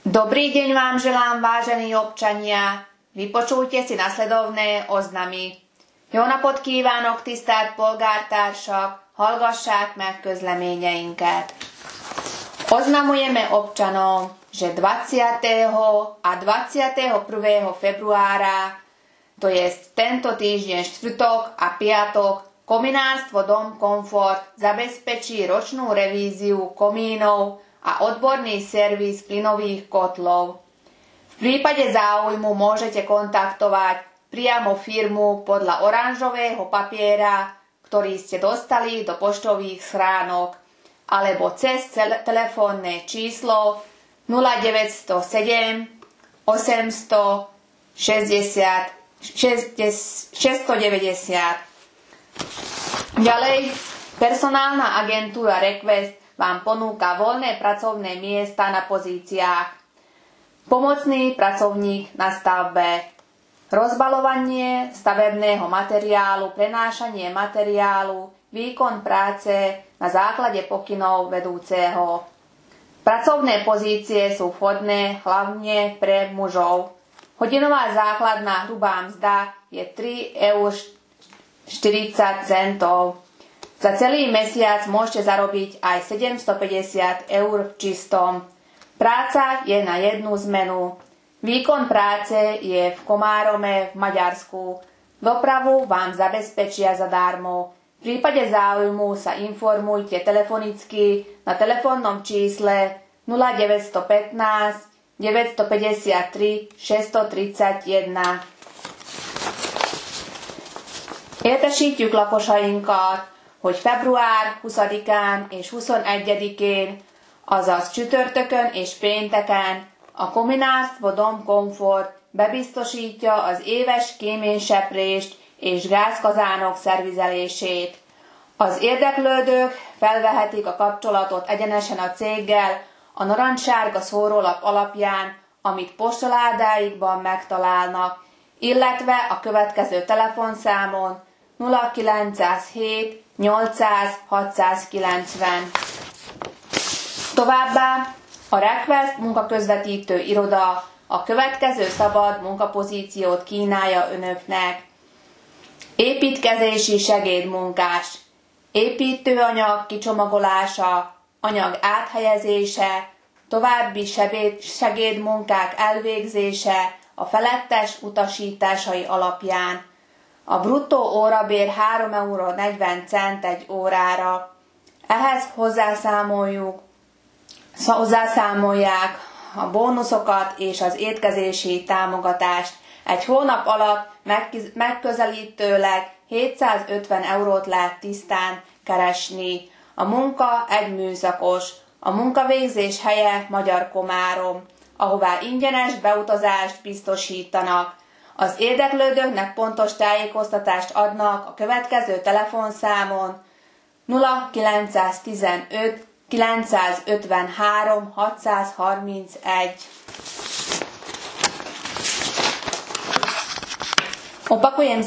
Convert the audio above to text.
Dobrý deň vám želám, vážení občania. Vypočujte si nasledovné oznamy. Jó napot kívánok, tisztelt polgártársak! Hallgassák meg közleményeinket. Oznamujeme občanom, že 20. a 21. februára, to jest tento týždeň štvrtok a piatok, Komínárstvo Dom Komfort zabezpečí ročnú revíziu komínov a odborný servis plynových kotlov. V prípade záujmu môžete kontaktovať priamo firmu podľa oranžového papiera, ktorý ste dostali do poštových schránok, alebo cez telefónne číslo 0907 800 690. Ďalej, personálna agentúra Request vám ponúka voľné pracovné miesta na pozíciách pomocný pracovník na stavbe, rozbaľovanie stavebného materiálu, prenášanie materiálu, výkon práce na základe pokynov vedúceho. Pracovné pozície sú vhodné hlavne pre mužov. Hodinová základná hrubá mzda je 3,40 €. Za celý mesiac môžete zarobiť aj 750 € v čistom. Práca je na jednu zmenu. Výkon práce je v Komárome v Maďarsku. Dopravu vám zabezpečia zadarmo. V prípade záujmu sa informujte telefonicky na telefónnom čísle 0915 953 631. Értesítjük lakosainkat, hogy február 20-án és 21-én, azaz csütörtökön és pénteken a Komínárstvo Dom Komfort bebiztosítja az éves kéményseprést és gázkazánok szervizelését. Az érdeklődők felvehetik a kapcsolatot egyenesen a céggel a narancssárga szórólap alapján, amit postaládáikban megtalálnak, illetve a következő telefonszámon 0907 800 690. Továbbá a Request munkaközvetítő iroda a következő szabad munkapozíciót kínálja önöknek. Építkezési segédmunkás, építőanyag kicsomagolása, anyag áthelyezése, további segédmunkák elvégzése a felettes utasításai alapján. A bruttó órabér 3,40 € egy órára. Ehhez hozzászámolják a bónuszokat és az étkezési támogatást. Egy hónap alatt megközelítőleg 750 € lehet tisztán keresni. A munka egy műszakos. A munkavégzés helye Magyar-Komárom, ahová ingyenes beutazást biztosítanak. Az érdeklődőknek pontos tájékoztatást adnak a következő telefonszámon 0915 953 631. Opakujem